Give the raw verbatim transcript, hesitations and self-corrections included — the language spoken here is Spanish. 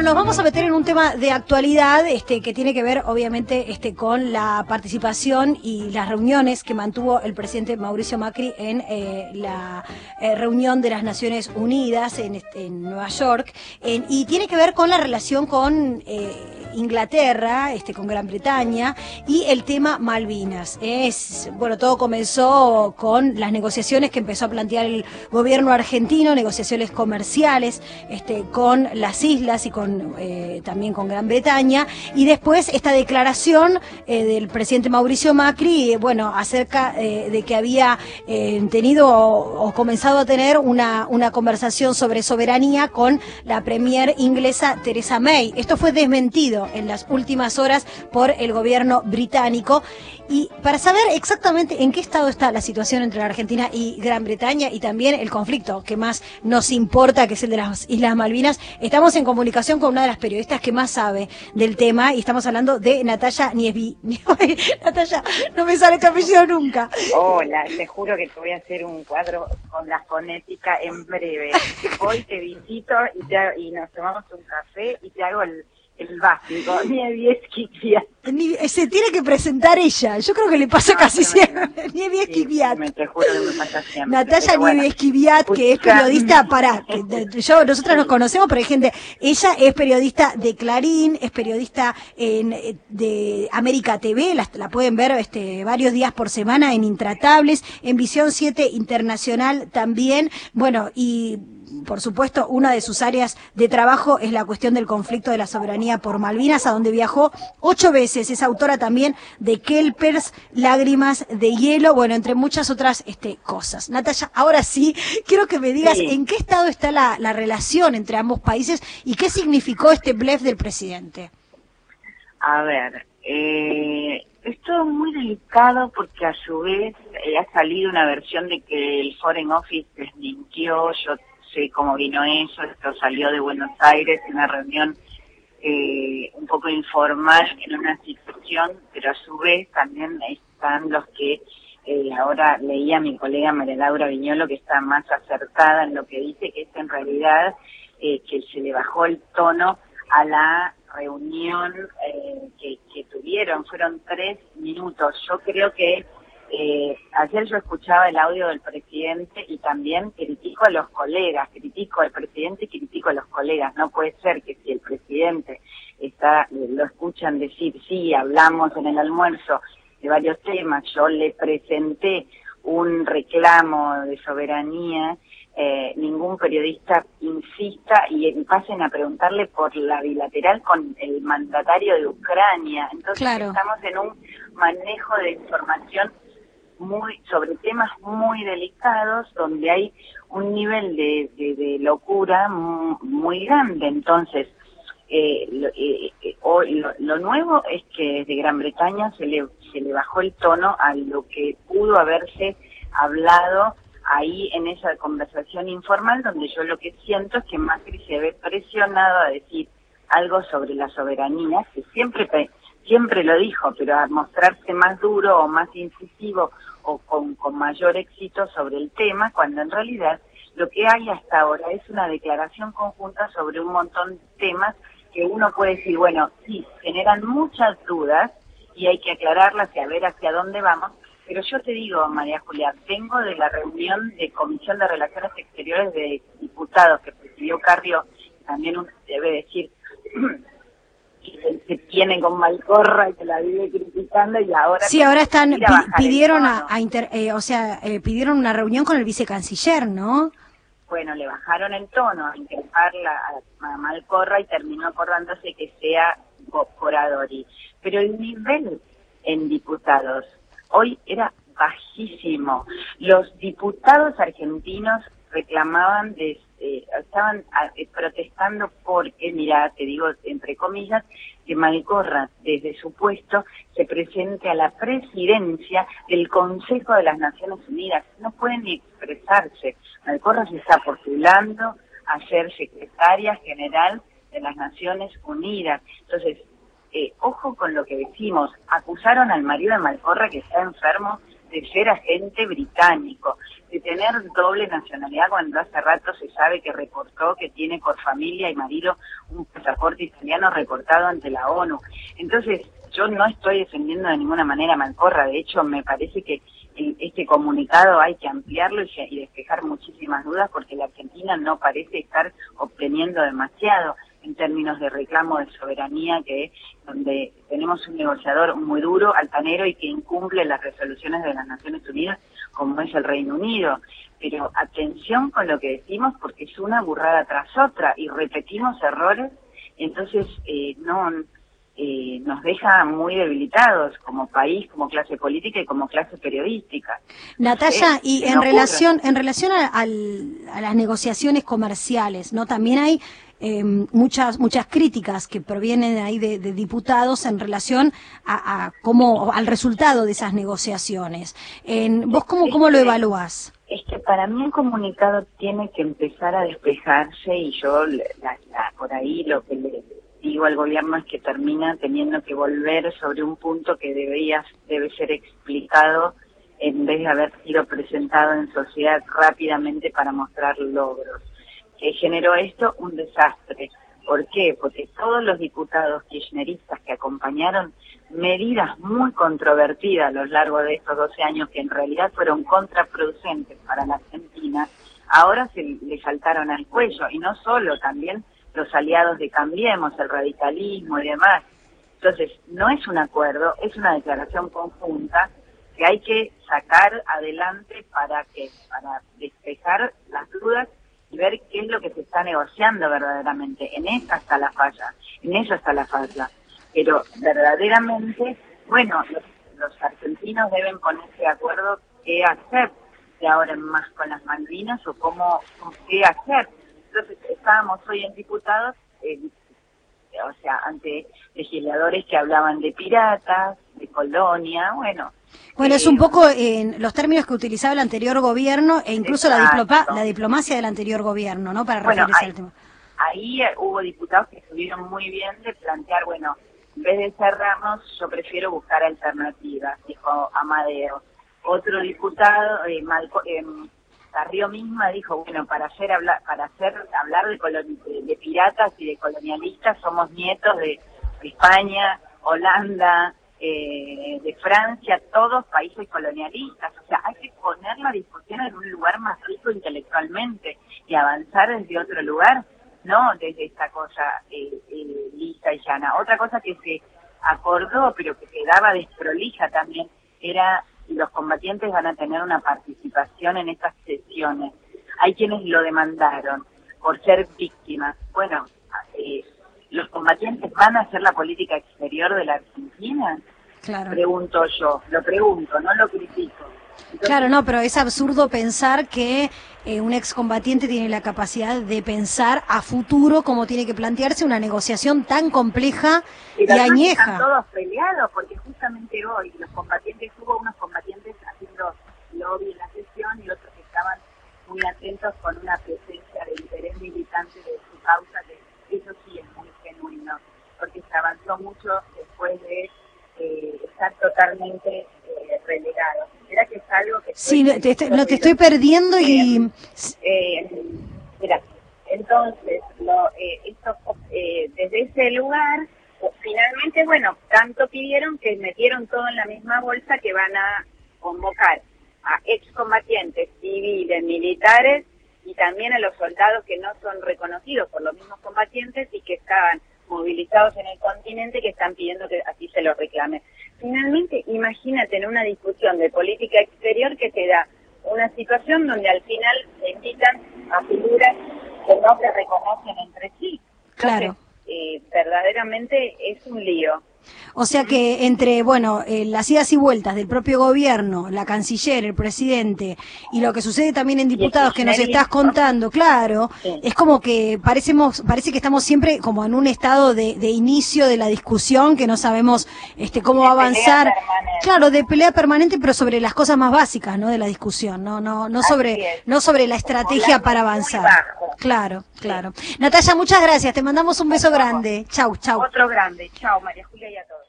Bueno, nos vamos a meter en un tema de actualidad este, que tiene que ver, obviamente, este, con la participación y las reuniones que mantuvo el presidente Mauricio Macri en eh, la eh, reunión de las Naciones Unidas en, este, en Nueva York, en, y tiene que ver con la relación con eh, Inglaterra, este, con Gran Bretaña, y el tema Malvinas. Es, bueno, todo comenzó con las negociaciones que empezó a plantear el gobierno argentino, negociaciones comerciales este, con las islas y con eh, también con Gran Bretaña, y después esta declaración eh, del presidente Mauricio Macri, eh, bueno, acerca eh, de que había eh, tenido o, o comenzado a tener una, una conversación sobre soberanía con la premier inglesa Theresa May. Esto fue desmentido en las últimas horas por el gobierno británico. Y para saber exactamente en qué estado está la situación entre la Argentina y Gran Bretaña y también el conflicto que más nos importa, que es el de las Islas Malvinas, estamos en comunicación con una de las periodistas que más sabe del tema y estamos hablando de Natalia Niesby. Natalia, no me sale tu apellido nunca. Hola, te juro que te voy a hacer un cuadro con la fonética en breve. Hoy te visito y, te, y nos tomamos un café y te hago el... el básico, Niebieski Kviat. Se tiene que presentar ella, yo creo que le pasa no, casi siempre. Niebieski Kviat. Sí, te juro que me pasa siempre. Natalia Niebieski Kviat, bueno, que es periodista para, que de, yo, nosotras sí. nos conocemos, pero hay gente, ella es periodista de Clarín, es periodista en, de América T V, la, la pueden ver este, varios días por semana en Intratables, en Visión siete Internacional también, bueno, y por supuesto, una de sus áreas de trabajo es la cuestión del conflicto de la soberanía por Malvinas, a donde viajó ocho veces. Es autora también de Kelpers, Lágrimas de Hielo, bueno, entre muchas otras este, cosas. Natalia, ahora sí, quiero que me digas sí. en qué estado está la, la relación entre ambos países y qué significó este blef del presidente. A ver, eh, esto es muy delicado porque a su vez eh, ha salido una versión de que el Foreign Office desmintió, yo sé cómo vino eso, esto salió de Buenos Aires en una reunión eh, un poco informal en una situación, pero a su vez también están los que, eh, ahora leía a mi colega María Laura Viñolo, que está más acertada en lo que dice, que es en realidad eh, que se le bajó el tono a la reunión eh, que, que tuvieron, fueron tres minutos, yo creo que Eh, ayer yo escuchaba el audio del presidente y también critico a los colegas, critico al presidente y critico a los colegas. No puede ser que si el presidente está, lo escuchan decir, sí, hablamos en el almuerzo de varios temas, yo le presenté un reclamo de soberanía, eh, ningún periodista insista y, y pasen a preguntarle por la bilateral con el mandatario de Ucrania. Entonces claro. estamos en un manejo de información muy sobre temas muy delicados donde hay un nivel de, de, de locura muy, muy grande. Entonces eh, lo, eh, hoy lo, lo nuevo es que desde Gran Bretaña se le se le bajó el tono a lo que pudo haberse hablado ahí en esa conversación informal, donde yo lo que siento es que Macri se ve presionado a decir algo sobre la soberanía, que siempre siempre lo dijo, pero a mostrarse más duro o más incisivo o con, con mayor éxito sobre el tema, cuando en realidad lo que hay hasta ahora es una declaración conjunta sobre un montón de temas que uno puede decir, bueno, sí, generan muchas dudas y hay que aclararlas y a ver hacia dónde vamos, pero yo te digo, María Julia, vengo de la reunión de Comisión de Relaciones Exteriores de Diputados que presidió Carrió, también uno debe decir que se tiene con Malcorra y que la vive criticando y ahora sí ahora están pi pidieron a, a inter, eh, o sea eh, pidieron una reunión con el vicecanciller, ¿no? Bueno, le bajaron el tono a increparla a, a Malcorra y terminó acordándose que sea Coradori, pero el nivel en diputados hoy era bajísimo. Los diputados argentinos reclamaban de Eh, estaban eh, protestando porque, mira, te digo entre comillas, que Malcorra desde su puesto se presente a la presidencia del Consejo de las Naciones Unidas. No pueden ni expresarse. Malcorra se está postulando a ser secretaria general de las Naciones Unidas. Entonces, eh, ojo con lo que decimos. Acusaron al marido de Malcorra que está enfermo de ser agente británico, de tener doble nacionalidad cuando hace rato se sabe que reportó que tiene por familia y marido un pasaporte italiano reportado ante la ONU. Entonces, yo no estoy defendiendo de ninguna manera a Malcorra, de hecho me parece que este comunicado hay que ampliarlo y despejar muchísimas dudas porque la Argentina no parece estar obteniendo demasiado en términos de reclamo de soberanía, que donde tenemos un negociador muy duro, altanero y que incumple las resoluciones de las Naciones Unidas, como es el Reino Unido. Pero atención con lo que decimos porque es una burrada tras otra y repetimos errores, entonces eh, no eh, nos deja muy debilitados como país, como clase política y como clase periodística. Natalia, y en relación en relación a, al, a las negociaciones comerciales, ¿no? También hay Eh, muchas muchas críticas que provienen ahí de, de diputados en relación a, a cómo al resultado de esas negociaciones. En, ¿Vos cómo, cómo lo evaluás? Es que para mí el comunicado tiene que empezar a despejarse y yo la, la, por ahí lo que le digo al gobierno es que termina teniendo que volver sobre un punto que debería, debe ser explicado en vez de haber sido presentado en sociedad rápidamente para mostrar logros. Que generó esto un desastre. ¿Por qué? Porque todos los diputados kirchneristas que acompañaron medidas muy controvertidas a lo largo de estos doce años, que en realidad fueron contraproducentes para la Argentina, ahora se le saltaron al cuello, y no solo, también los aliados de Cambiemos, el radicalismo y demás. Entonces, no es un acuerdo, es una declaración conjunta que hay que sacar adelante para que, para despejar las dudas y ver qué es lo que se está negociando verdaderamente. En esa está la falla, en eso está la falla. Pero verdaderamente, bueno, los, los argentinos deben ponerse de acuerdo qué hacer de ahora en más con las Malvinas o cómo, qué hacer. Entonces estábamos hoy en diputados, eh, o sea, ante legisladores que hablaban de piratas, de colonia, bueno. Bueno, es un poco en los términos que utilizaba el anterior gobierno e incluso la, diploma, la diplomacia del anterior gobierno, ¿no? Para bueno, referirse ahí, al tema. Ahí hubo diputados que estuvieron muy bien de plantear, bueno, en vez de cerrarnos, yo prefiero buscar alternativas, dijo Amadeo. Otro diputado, eh, Malco, eh, Carrió misma dijo, bueno, para hacer hablar, para hacer hablar de, de, de piratas y de colonialistas somos nietos de, de España, Holanda, Eh, de Francia, todos países colonialistas. O sea, hay que poner la discusión en un lugar más rico intelectualmente y avanzar desde otro lugar, no desde esta cosa eh, eh, lisa y llana. Otra cosa que se acordó, pero que quedaba desprolija también, era si los combatientes van a tener una participación en estas sesiones. Hay quienes lo demandaron por ser víctimas. Bueno, eh, ¿los combatientes van a hacer la política exterior de la Argentina? Claro. Pregunto yo, lo pregunto, no lo critico. Entonces, claro, no, pero es absurdo pensar que eh, un excombatiente tiene la capacidad de pensar a futuro cómo tiene que plantearse una negociación tan compleja y añeja. Están todos peleados, porque justamente hoy los combatientes, hubo unos combatientes haciendo lobby en la sesión y otros que estaban muy atentos con una presencia de interés militante de su causa, que eso sí es muy genuino, porque se avanzó mucho después de eh, estar totalmente eh, relegado. ¿Será que es algo que... Sí, no te, estoy, no, te estoy perdiendo y... Eh, mira, entonces, lo, eh, esto, eh, desde ese lugar, pues, finalmente, bueno, tanto pidieron que metieron todo en la misma bolsa que van a convocar a excombatientes civiles, militares, y también a los soldados que no son reconocidos por los mismos combatientes y que estaban movilizados en el continente, que están pidiendo que así se los reclame. Finalmente, imagínate en una discusión de política exterior que te da una situación donde al final se invitan a figuras que no se reconocen entre sí. Entonces, claro. eh, verdaderamente es un lío. O sea que entre, bueno, eh, las idas y vueltas del propio gobierno, la canciller, el presidente, y lo que sucede también en diputados que nos estás contando, claro, sí. Es como que parecemos, parece que estamos siempre como en un estado de, de inicio de la discusión, que no sabemos este cómo va a avanzar. Claro, de pelea permanente, pero sobre las cosas más básicas, ¿no? De la discusión, no, no, no sobre, no sobre la estrategia para avanzar. Claro, claro. Sí. Natalia, muchas gracias, te mandamos un beso grande. Chau, chau. Otro grande. Chau, María Julia y a todos.